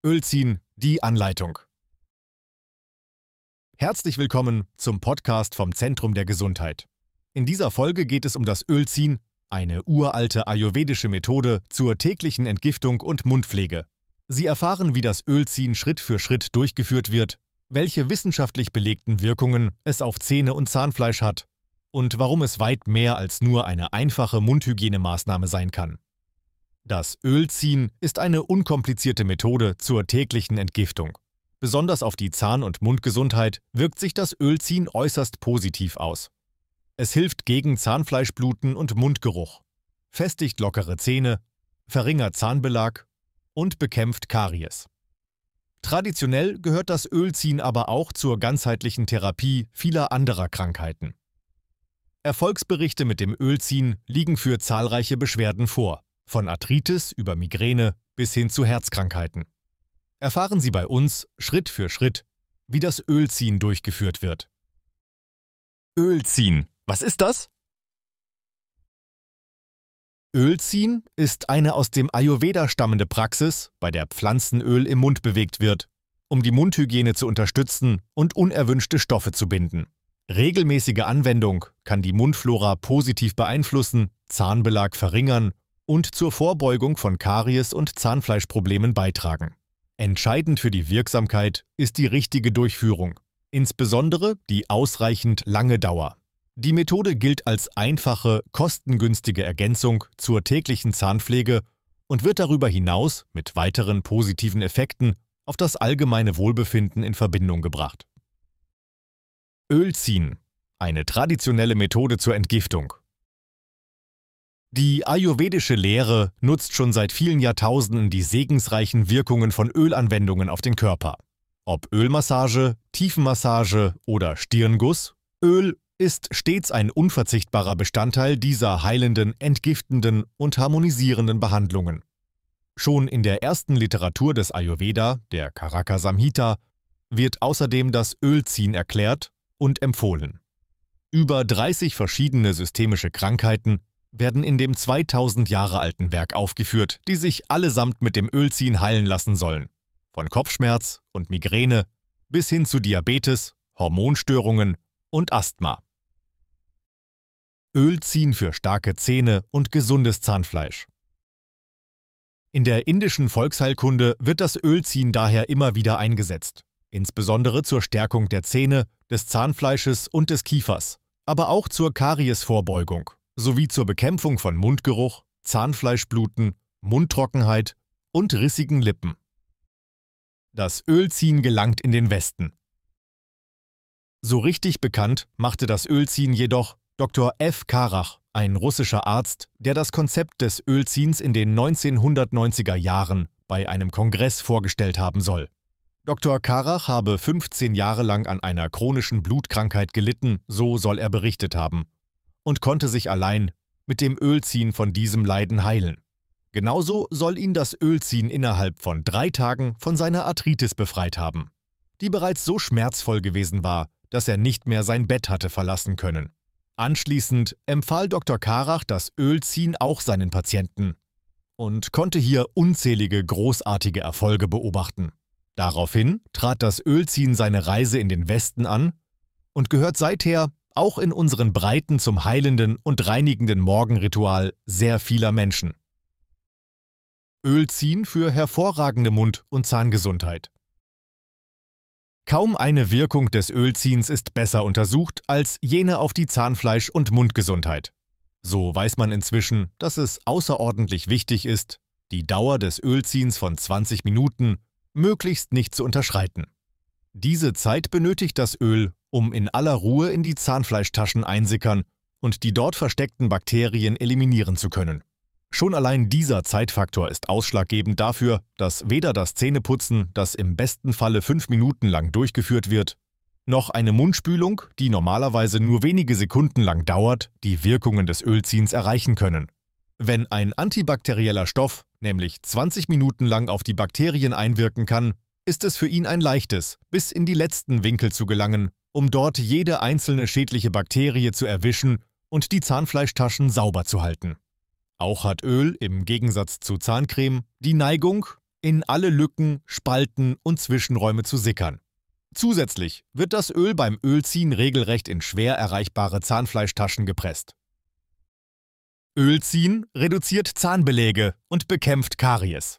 Ölziehen, die Anleitung. Herzlich willkommen zum Podcast vom Zentrum der Gesundheit. In dieser Folge geht es um das Ölziehen, eine uralte ayurvedische Methode zur täglichen Entgiftung und Mundpflege. Sie erfahren, wie das Ölziehen Schritt für Schritt durchgeführt wird, welche wissenschaftlich belegten Wirkungen es auf Zähne und Zahnfleisch hat und warum es weit mehr als nur eine einfache Mundhygienemaßnahme sein kann. Das Ölziehen ist eine unkomplizierte Methode zur täglichen Entgiftung. Besonders auf die Zahn- und Mundgesundheit wirkt sich das Ölziehen äußerst positiv aus. Es hilft gegen Zahnfleischbluten und Mundgeruch, festigt lockere Zähne, verringert Zahnbelag und bekämpft Karies. Traditionell gehört das Ölziehen aber auch zur ganzheitlichen Therapie vieler anderer Krankheiten. Erfolgsberichte mit dem Ölziehen liegen für zahlreiche Beschwerden vor, von Arthritis über Migräne bis hin zu Herzkrankheiten. Erfahren Sie bei uns Schritt für Schritt, wie das Ölziehen durchgeführt wird. Ölziehen, was ist das? Ölziehen ist eine aus dem Ayurveda stammende Praxis, bei der Pflanzenöl im Mund bewegt wird, um die Mundhygiene zu unterstützen und unerwünschte Stoffe zu binden. Regelmäßige Anwendung kann die Mundflora positiv beeinflussen, Zahnbelag verringern und zur Vorbeugung von Karies- und Zahnfleischproblemen beitragen. Entscheidend für die Wirksamkeit ist die richtige Durchführung, insbesondere die ausreichend lange Dauer. Die Methode gilt als einfache, kostengünstige Ergänzung zur täglichen Zahnpflege und wird darüber hinaus mit weiteren positiven Effekten auf das allgemeine Wohlbefinden in Verbindung gebracht. Ölziehen, eine traditionelle Methode zur Entgiftung. Die ayurvedische Lehre nutzt schon seit vielen Jahrtausenden die segensreichen Wirkungen von Ölanwendungen auf den Körper. Ob Ölmassage, Tiefenmassage oder Stirnguss, Öl ist stets ein unverzichtbarer Bestandteil dieser heilenden, entgiftenden und harmonisierenden Behandlungen. Schon in der ersten Literatur des Ayurveda, der Charaka Samhita, wird außerdem das Ölziehen erklärt und empfohlen. Über 30 verschiedene systemische Krankheiten werden in dem 2000 Jahre alten Werk aufgeführt, die sich allesamt mit dem Ölziehen heilen lassen sollen. Von Kopfschmerz und Migräne bis hin zu Diabetes, Hormonstörungen und Asthma. Ölziehen für starke Zähne und gesundes Zahnfleisch. In der indischen Volksheilkunde wird das Ölziehen daher immer wieder eingesetzt, insbesondere zur Stärkung der Zähne, des Zahnfleisches und des Kiefers, aber auch zur Kariesvorbeugung sowie zur Bekämpfung von Mundgeruch, Zahnfleischbluten, Mundtrockenheit und rissigen Lippen. Das Ölziehen gelangt in den Westen. So richtig bekannt machte das Ölziehen jedoch Dr. F. Karach, ein russischer Arzt, der das Konzept des Ölziehens in den 1990er Jahren bei einem Kongress vorgestellt haben soll. Dr. Karach habe 15 Jahre lang an einer chronischen Blutkrankheit gelitten, so soll er berichtet haben, und konnte sich allein mit dem Ölziehen von diesem Leiden heilen. Genauso soll ihn das Ölziehen innerhalb von 3 Tagen von seiner Arthritis befreit haben, die bereits so schmerzvoll gewesen war, dass er nicht mehr sein Bett hatte verlassen können. Anschließend empfahl Dr. Karach das Ölziehen auch seinen Patienten und konnte hier unzählige großartige Erfolge beobachten. Daraufhin trat das Ölziehen seine Reise in den Westen an und gehört seither auch in unseren Breiten zum heilenden und reinigenden Morgenritual sehr vieler Menschen. Ölziehen für hervorragende Mund- und Zahngesundheit. Kaum eine Wirkung des Ölziehens ist besser untersucht als jene auf die Zahnfleisch- und Mundgesundheit. So weiß man inzwischen, dass es außerordentlich wichtig ist, die Dauer des Ölziehens von 20 Minuten möglichst nicht zu unterschreiten. Diese Zeit benötigt das Öl, um in aller Ruhe in die Zahnfleischtaschen einsickern und die dort versteckten Bakterien eliminieren zu können. Schon allein dieser Zeitfaktor ist ausschlaggebend dafür, dass weder das Zähneputzen, das im besten Falle 5 Minuten lang durchgeführt wird, noch eine Mundspülung, die normalerweise nur wenige Sekunden lang dauert, die Wirkungen des Ölziehens erreichen können. Wenn ein antibakterieller Stoff nämlich 20 Minuten lang auf die Bakterien einwirken kann, ist es für ihn ein leichtes, bis in die letzten Winkel zu gelangen, um dort jede einzelne schädliche Bakterie zu erwischen und die Zahnfleischtaschen sauber zu halten. Auch hat Öl, im Gegensatz zu Zahncreme, die Neigung, in alle Lücken, Spalten und Zwischenräume zu sickern. Zusätzlich wird das Öl beim Ölziehen regelrecht in schwer erreichbare Zahnfleischtaschen gepresst. Ölziehen reduziert Zahnbeläge und bekämpft Karies.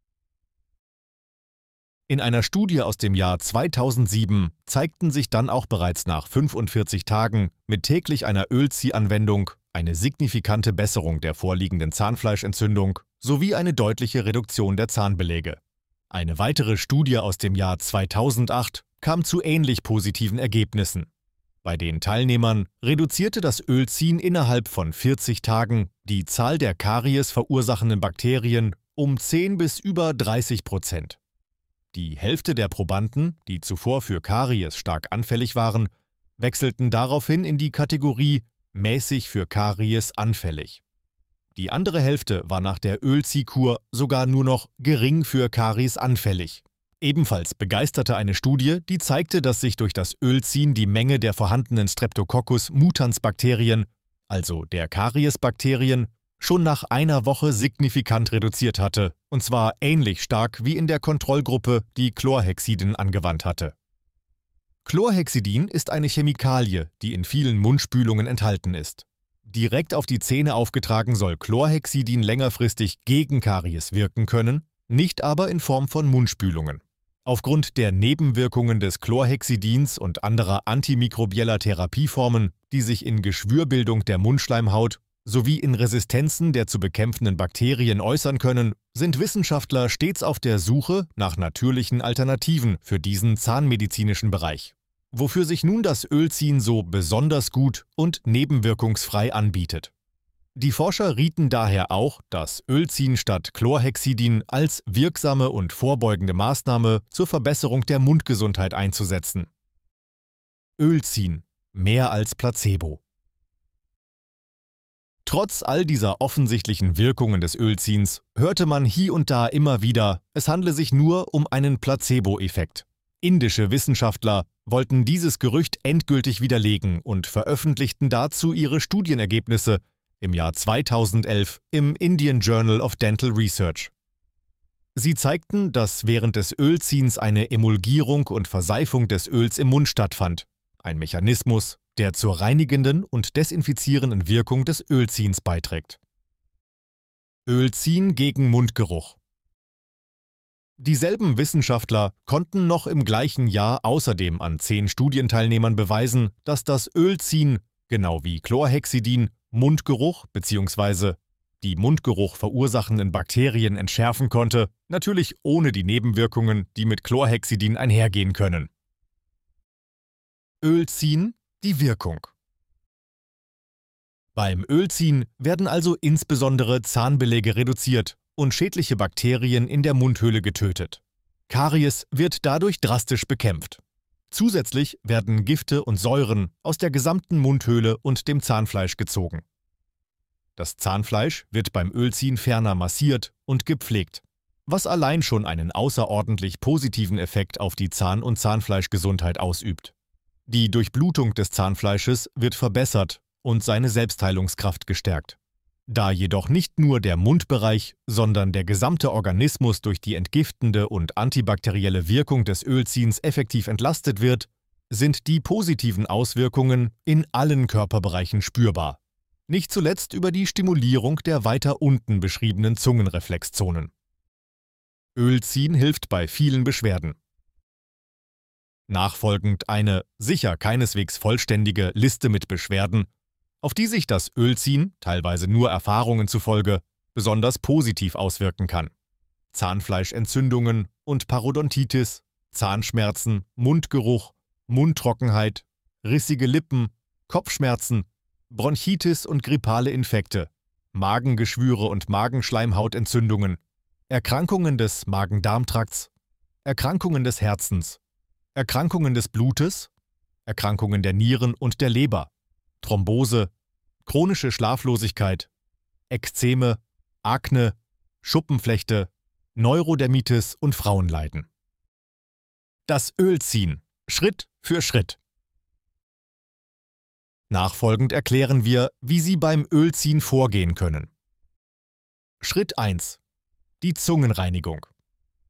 In einer Studie aus dem Jahr 2007 zeigten sich dann auch bereits nach 45 Tagen mit täglich einer Ölziehanwendung eine signifikante Besserung der vorliegenden Zahnfleischentzündung sowie eine deutliche Reduktion der Zahnbeläge. Eine weitere Studie aus dem Jahr 2008 kam zu ähnlich positiven Ergebnissen. Bei den Teilnehmern reduzierte das Ölziehen innerhalb von 40 Tagen die Zahl der Karies verursachenden Bakterien um 10 bis über 30%. Die Hälfte der Probanden, die zuvor für Karies stark anfällig waren, wechselten daraufhin in die Kategorie mäßig für Karies anfällig. Die andere Hälfte war nach der Ölziehkur sogar nur noch gering für Karies anfällig. Ebenfalls begeisterte eine Studie, die zeigte, dass sich durch das Ölziehen die Menge der vorhandenen Streptococcus mutans Bakterien, also der Kariesbakterien, schon nach einer Woche signifikant reduziert hatte, und zwar ähnlich stark wie in der Kontrollgruppe, die Chlorhexidin angewandt hatte. Chlorhexidin ist eine Chemikalie, die in vielen Mundspülungen enthalten ist. Direkt auf die Zähne aufgetragen soll Chlorhexidin längerfristig gegen Karies wirken können, nicht aber in Form von Mundspülungen. Aufgrund der Nebenwirkungen des Chlorhexidins und anderer antimikrobieller Therapieformen, die sich in Geschwürbildung der Mundschleimhaut sowie in Resistenzen der zu bekämpfenden Bakterien äußern können, sind Wissenschaftler stets auf der Suche nach natürlichen Alternativen für diesen zahnmedizinischen Bereich, wofür sich nun das Ölziehen so besonders gut und nebenwirkungsfrei anbietet. Die Forscher rieten daher auch, das Ölziehen statt Chlorhexidin als wirksame und vorbeugende Maßnahme zur Verbesserung der Mundgesundheit einzusetzen. Ölziehen – mehr als Placebo. Trotz all dieser offensichtlichen Wirkungen des Ölziehens hörte man hier und da immer wieder, es handle sich nur um einen Placebo-Effekt. Indische Wissenschaftler wollten dieses Gerücht endgültig widerlegen und veröffentlichten dazu ihre Studienergebnisse im Jahr 2011 im Indian Journal of Dental Research. Sie zeigten, dass während des Ölziehens eine Emulgierung und Verseifung des Öls im Mund stattfand, ein Mechanismus, der zur reinigenden und desinfizierenden Wirkung des Ölziehens beiträgt. Ölziehen gegen Mundgeruch. Dieselben Wissenschaftler konnten noch im gleichen Jahr außerdem an 10 Studienteilnehmern beweisen, dass das Ölziehen, genau wie Chlorhexidin, Mundgeruch bzw. die Mundgeruch verursachenden Bakterien entschärfen konnte, natürlich ohne die Nebenwirkungen, die mit Chlorhexidin einhergehen können. Ölziehen, die Wirkung. Beim Ölziehen werden also insbesondere Zahnbeläge reduziert und schädliche Bakterien in der Mundhöhle getötet. Karies wird dadurch drastisch bekämpft. Zusätzlich werden Gifte und Säuren aus der gesamten Mundhöhle und dem Zahnfleisch gezogen. Das Zahnfleisch wird beim Ölziehen ferner massiert und gepflegt, was allein schon einen außerordentlich positiven Effekt auf die Zahn- und Zahnfleischgesundheit ausübt. Die Durchblutung des Zahnfleisches wird verbessert und seine Selbstheilungskraft gestärkt. Da jedoch nicht nur der Mundbereich, sondern der gesamte Organismus durch die entgiftende und antibakterielle Wirkung des Ölziehens effektiv entlastet wird, sind die positiven Auswirkungen in allen Körperbereichen spürbar. Nicht zuletzt über die Stimulierung der weiter unten beschriebenen Zungenreflexzonen. Ölziehen hilft bei vielen Beschwerden. Nachfolgend eine, sicher keineswegs vollständige Liste mit Beschwerden, auf die sich das Ölziehen, teilweise nur Erfahrungen zufolge, besonders positiv auswirken kann. Zahnfleischentzündungen und Parodontitis, Zahnschmerzen, Mundgeruch, Mundtrockenheit, rissige Lippen, Kopfschmerzen, Bronchitis und grippale Infekte, Magengeschwüre und Magenschleimhautentzündungen, Erkrankungen des Magen-Darm-Trakts, Erkrankungen des Herzens, Erkrankungen des Blutes, Erkrankungen der Nieren und der Leber, Thrombose, chronische Schlaflosigkeit, Ekzeme, Akne, Schuppenflechte, Neurodermitis und Frauenleiden. Das Ölziehen, Schritt für Schritt. Nachfolgend erklären wir, wie Sie beim Ölziehen vorgehen können. Schritt 1. Die Zungenreinigung.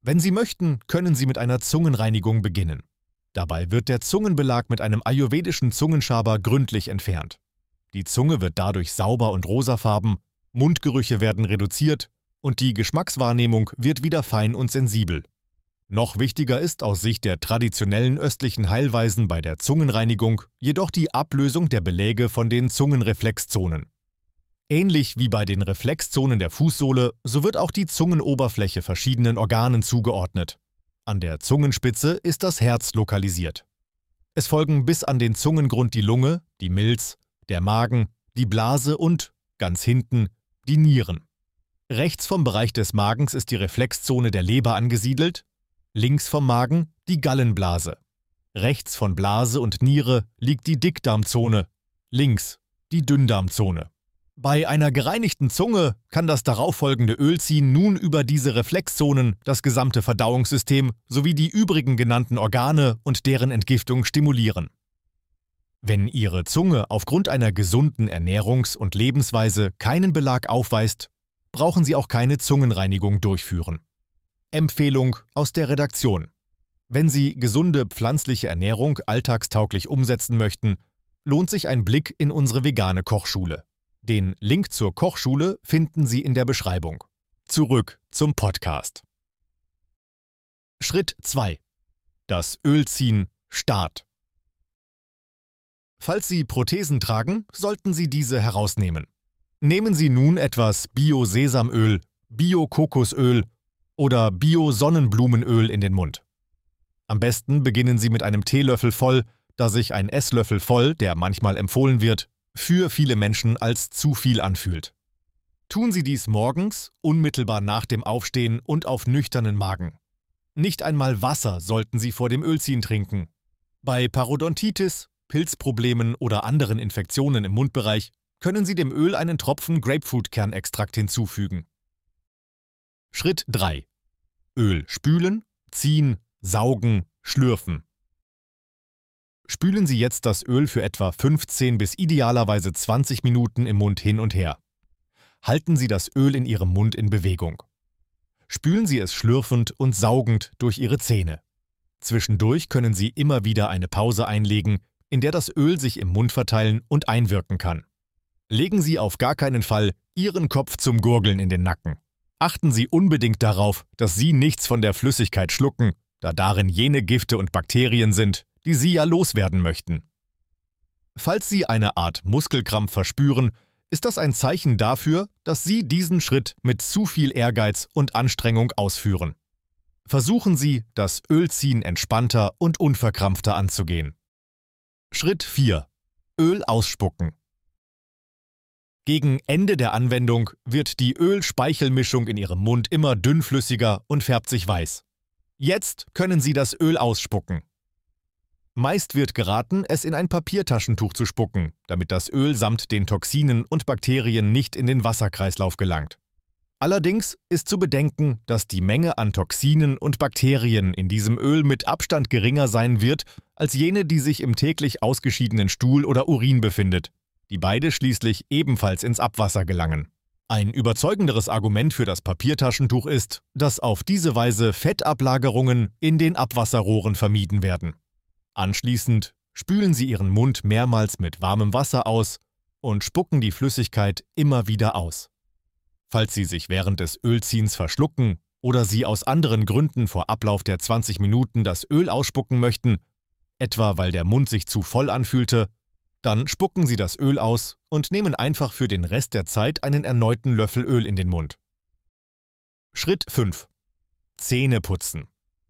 Wenn Sie möchten, können Sie mit einer Zungenreinigung beginnen. Dabei wird der Zungenbelag mit einem ayurvedischen Zungenschaber gründlich entfernt. Die Zunge wird dadurch sauber und rosafarben, Mundgerüche werden reduziert und die Geschmackswahrnehmung wird wieder fein und sensibel. Noch wichtiger ist aus Sicht der traditionellen östlichen Heilweisen bei der Zungenreinigung jedoch die Ablösung der Beläge von den Zungenreflexzonen. Ähnlich wie bei den Reflexzonen der Fußsohle, so wird auch die Zungenoberfläche verschiedenen Organen zugeordnet. An der Zungenspitze ist das Herz lokalisiert. Es folgen bis an den Zungengrund die Lunge, die Milz, der Magen, die Blase und, ganz hinten, die Nieren. Rechts vom Bereich des Magens ist die Reflexzone der Leber angesiedelt, links vom Magen die Gallenblase. Rechts von Blase und Niere liegt die Dickdarmzone, links die Dünndarmzone. Bei einer gereinigten Zunge kann das darauffolgende Ölziehen nun über diese Reflexzonen das gesamte Verdauungssystem sowie die übrigen genannten Organe und deren Entgiftung stimulieren. Wenn Ihre Zunge aufgrund einer gesunden Ernährungs- und Lebensweise keinen Belag aufweist, brauchen Sie auch keine Zungenreinigung durchführen. Empfehlung aus der Redaktion: Wenn Sie gesunde pflanzliche Ernährung alltagstauglich umsetzen möchten, lohnt sich ein Blick in unsere vegane Kochschule. Den Link zur Kochschule finden Sie in der Beschreibung. Zurück zum Podcast. Schritt 2. Das Ölziehen Start. Falls Sie Prothesen tragen, sollten Sie diese herausnehmen. Nehmen Sie nun etwas Bio-Sesamöl, Bio-Kokosöl oder Bio-Sonnenblumenöl in den Mund. Am besten beginnen Sie mit einem Teelöffel voll, da sich ein Esslöffel voll, der manchmal empfohlen wird, für viele Menschen als zu viel anfühlt. Tun Sie dies morgens, unmittelbar nach dem Aufstehen und auf nüchternen Magen. Nicht einmal Wasser sollten Sie vor dem Ölziehen trinken. Bei Parodontitis, Pilzproblemen oder anderen Infektionen im Mundbereich können Sie dem Öl einen Tropfen Grapefruitkernextrakt hinzufügen. Schritt 3. Öl spülen, ziehen, saugen, schlürfen. Spülen Sie jetzt das Öl für etwa 15 bis idealerweise 20 Minuten im Mund hin und her. Halten Sie das Öl in Ihrem Mund in Bewegung. Spülen Sie es schlürfend und saugend durch Ihre Zähne. Zwischendurch können Sie immer wieder eine Pause einlegen, in der das Öl sich im Mund verteilen und einwirken kann. Legen Sie auf gar keinen Fall Ihren Kopf zum Gurgeln in den Nacken. Achten Sie unbedingt darauf, dass Sie nichts von der Flüssigkeit schlucken, da darin jene Gifte und Bakterien sind, die Sie ja loswerden möchten. Falls Sie eine Art Muskelkrampf verspüren, ist das ein Zeichen dafür, dass Sie diesen Schritt mit zu viel Ehrgeiz und Anstrengung ausführen. Versuchen Sie, das Ölziehen entspannter und unverkrampfter anzugehen. Schritt 4. Öl ausspucken. Gegen Ende der Anwendung wird die Öl-Speichel-Mischung in Ihrem Mund immer dünnflüssiger und färbt sich weiß. Jetzt können Sie das Öl ausspucken. Meist wird geraten, es in ein Papiertaschentuch zu spucken, damit das Öl samt den Toxinen und Bakterien nicht in den Wasserkreislauf gelangt. Allerdings ist zu bedenken, dass die Menge an Toxinen und Bakterien in diesem Öl mit Abstand geringer sein wird als jene, die sich im täglich ausgeschiedenen Stuhl oder Urin befindet, die beide schließlich ebenfalls ins Abwasser gelangen. Ein überzeugenderes Argument für das Papiertaschentuch ist, dass auf diese Weise Fettablagerungen in den Abwasserrohren vermieden werden. Anschließend spülen Sie Ihren Mund mehrmals mit warmem Wasser aus und spucken die Flüssigkeit immer wieder aus. Falls Sie sich während des Ölziehens verschlucken oder Sie aus anderen Gründen vor Ablauf der 20 Minuten das Öl ausspucken möchten, etwa weil der Mund sich zu voll anfühlte, dann spucken Sie das Öl aus und nehmen einfach für den Rest der Zeit einen erneuten Löffel Öl in den Mund. Schritt 5. Zähne putzen.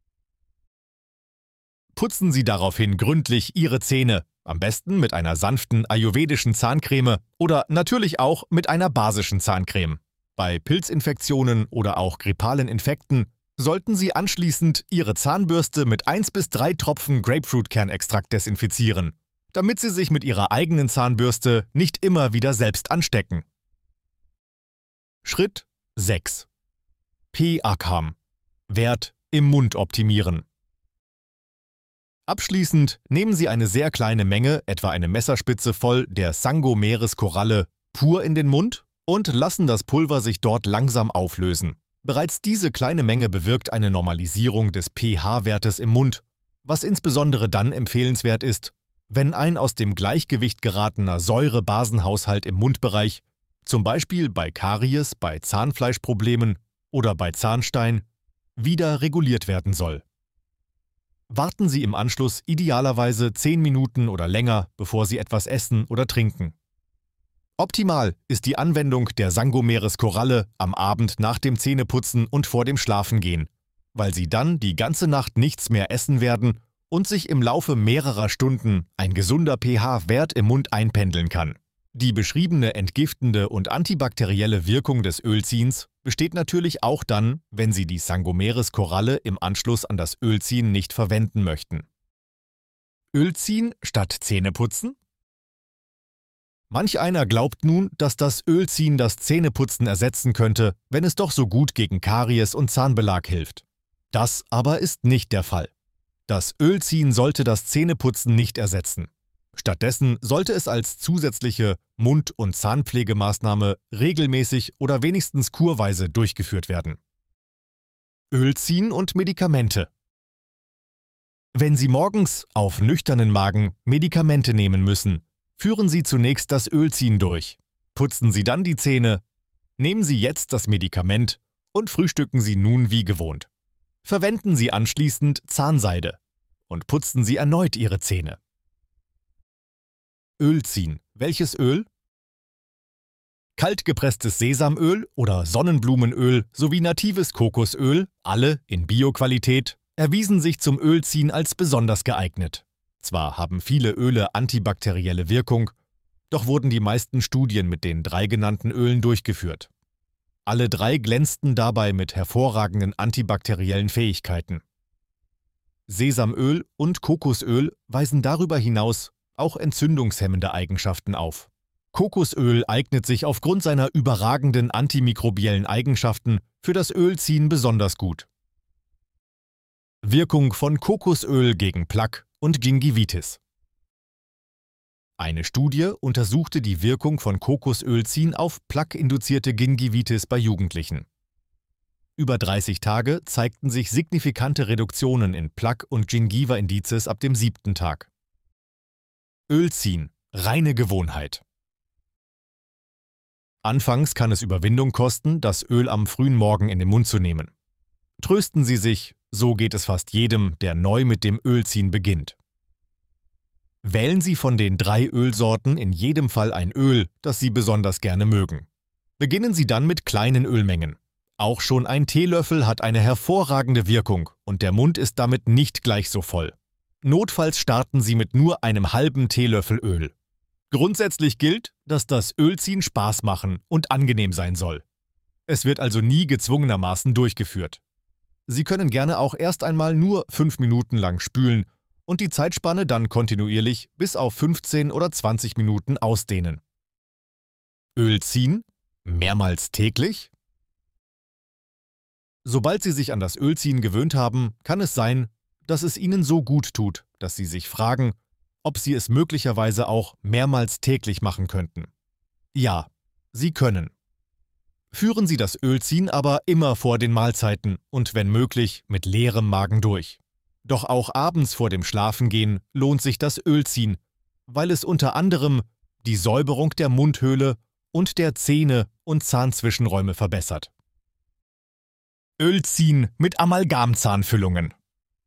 Putzen Sie daraufhin gründlich Ihre Zähne, am besten mit einer sanften ayurvedischen Zahncreme oder natürlich auch mit einer basischen Zahncreme. Bei Pilzinfektionen oder auch grippalen Infekten sollten Sie anschließend Ihre Zahnbürste mit 1 bis 3 Tropfen Grapefruitkernextrakt desinfizieren, damit Sie sich mit Ihrer eigenen Zahnbürste nicht immer wieder selbst anstecken. Schritt 6. pH Wert im Mund optimieren. Abschließend nehmen Sie eine sehr kleine Menge, etwa eine Messerspitze voll, der Sango-Meereskoralle pur in den Mund und lassen das Pulver sich dort langsam auflösen. Bereits diese kleine Menge bewirkt eine Normalisierung des pH-Wertes im Mund, was insbesondere dann empfehlenswert ist, wenn ein aus dem Gleichgewicht geratener Säure-Basen-Haushalt im Mundbereich, zum Beispiel bei Karies, bei Zahnfleischproblemen oder bei Zahnstein, wieder reguliert werden soll. Warten Sie im Anschluss idealerweise 10 Minuten oder länger, bevor Sie etwas essen oder trinken. Optimal ist die Anwendung der Sangomeres Koralle am Abend nach dem Zähneputzen und vor dem Schlafengehen, weil Sie dann die ganze Nacht nichts mehr essen werden und sich im Laufe mehrerer Stunden ein gesunder pH-Wert im Mund einpendeln kann. Die beschriebene entgiftende und antibakterielle Wirkung des Ölziehens besteht natürlich auch dann, wenn Sie die Sangomeres Koralle im Anschluss an das Ölziehen nicht verwenden möchten. Ölziehen statt Zähneputzen? Manch einer glaubt nun, dass das Ölziehen das Zähneputzen ersetzen könnte, wenn es doch so gut gegen Karies und Zahnbelag hilft. Das aber ist nicht der Fall. Das Ölziehen sollte das Zähneputzen nicht ersetzen. Stattdessen sollte es als zusätzliche Mund- und Zahnpflegemaßnahme regelmäßig oder wenigstens kurweise durchgeführt werden. Ölziehen und Medikamente. Wenn Sie morgens auf nüchternen Magen Medikamente nehmen müssen, führen Sie zunächst das Ölziehen durch. Putzen Sie dann die Zähne, nehmen Sie jetzt das Medikament und frühstücken Sie nun wie gewohnt. Verwenden Sie anschließend Zahnseide und putzen Sie erneut Ihre Zähne. Ölziehen. Welches Öl? Kaltgepresstes Sesamöl oder Sonnenblumenöl sowie natives Kokosöl, alle in Bioqualität, erwiesen sich zum Ölziehen als besonders geeignet. Zwar haben viele Öle antibakterielle Wirkung, doch wurden die meisten Studien mit den 3 genannten Ölen durchgeführt. Alle 3 glänzten dabei mit hervorragenden antibakteriellen Fähigkeiten. Sesamöl und Kokosöl weisen darüber hinaus auch entzündungshemmende Eigenschaften auf. Kokosöl eignet sich aufgrund seiner überragenden antimikrobiellen Eigenschaften für das Ölziehen besonders gut. Wirkung von Kokosöl gegen Plaque und Gingivitis. Eine Studie untersuchte die Wirkung von Kokosölziehen auf Plaque-induzierte Gingivitis bei Jugendlichen. Über 30 Tage zeigten sich signifikante Reduktionen in Plaque- und Gingiva-Indizes ab dem 7. Tag. Ölziehen. Reine Gewohnheit. Anfangs kann es Überwindung kosten, das Öl am frühen Morgen in den Mund zu nehmen. Trösten Sie sich, so geht es fast jedem, der neu mit dem Ölziehen beginnt. Wählen Sie von den 3 Ölsorten in jedem Fall ein Öl, das Sie besonders gerne mögen. Beginnen Sie dann mit kleinen Ölmengen. Auch schon ein Teelöffel hat eine hervorragende Wirkung und der Mund ist damit nicht gleich so voll. Notfalls starten Sie mit nur einem halben Teelöffel Öl. Grundsätzlich gilt, dass das Ölziehen Spaß machen und angenehm sein soll. Es wird also nie gezwungenermaßen durchgeführt. Sie können gerne auch erst einmal nur 5 Minuten lang spülen und die Zeitspanne dann kontinuierlich bis auf 15 oder 20 Minuten ausdehnen. Ölziehen? Mehrmals täglich? Sobald Sie sich an das Ölziehen gewöhnt haben, kann es sein, dass es Ihnen so gut tut, dass Sie sich fragen, ob Sie es möglicherweise auch mehrmals täglich machen könnten. Ja, Sie können. Führen Sie das Ölziehen aber immer vor den Mahlzeiten und wenn möglich mit leerem Magen durch. Doch auch abends vor dem Schlafengehen lohnt sich das Ölziehen, weil es unter anderem die Säuberung der Mundhöhle und der Zähne und Zahnzwischenräume verbessert. Ölziehen mit Amalgamzahnfüllungen.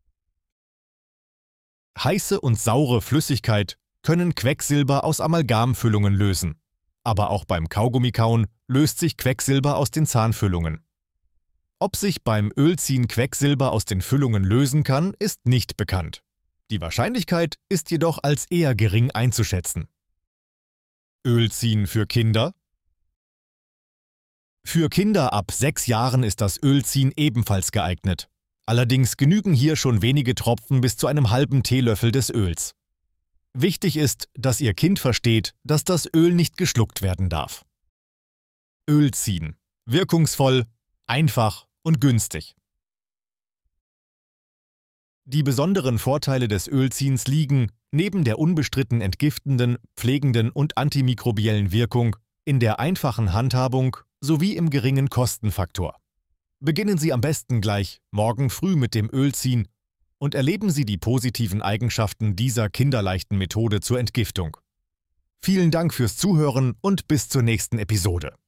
Heiße und saure Flüssigkeit können Quecksilber aus Amalgamfüllungen lösen. Aber auch beim Kaugummikauen löst sich Quecksilber aus den Zahnfüllungen. Ob sich beim Ölziehen Quecksilber aus den Füllungen lösen kann, ist nicht bekannt. Die Wahrscheinlichkeit ist jedoch als eher gering einzuschätzen. Ölziehen für Kinder? Für Kinder ab 6 Jahren ist das Ölziehen ebenfalls geeignet. Allerdings genügen hier schon wenige Tropfen bis zu einem halben Teelöffel des Öls. Wichtig ist, dass Ihr Kind versteht, dass das Öl nicht geschluckt werden darf. Ölziehen. Wirkungsvoll, einfach und günstig. Die besonderen Vorteile des Ölziehens liegen, neben der unbestritten entgiftenden, pflegenden und antimikrobiellen Wirkung, in der einfachen Handhabung sowie im geringen Kostenfaktor. Beginnen Sie am besten gleich morgen früh mit dem Ölziehen und erleben Sie die positiven Eigenschaften dieser kinderleichten Methode zur Entgiftung. Vielen Dank fürs Zuhören und bis zur nächsten Episode.